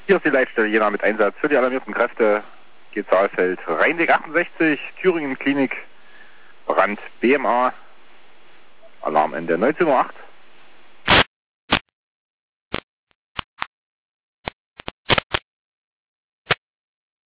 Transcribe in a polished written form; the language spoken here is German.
Hier ist die Leitstelle Jena mit Einsatz für die alarmierten Kräfte. Saalfeld, Rheinweg 68, Thüringen Klinik, Brand BMA, Alarmende 19:08 Uhr.